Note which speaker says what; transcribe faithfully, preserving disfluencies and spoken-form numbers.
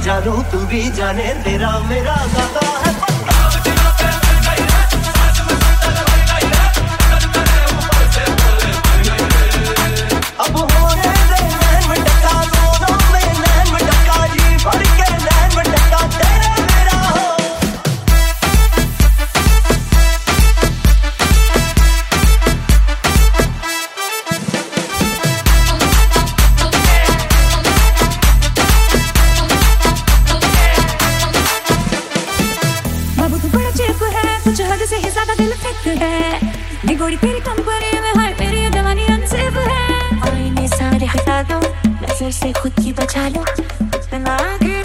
Speaker 1: जानू तू भी जाने तेरा मेरा गाता है अब होने दे नैन में टका दोनों में नैन में टका जी भर के नैन में टका तेरा मेरा हो कुछ हद से ही ज्यादा दिल फिक्र है निगोड़ी तेरी कंपनी में हाय मेरी ये जवानी अनसेफ है आईने सारे हटा दो नजर से खुद की बचा लो बिना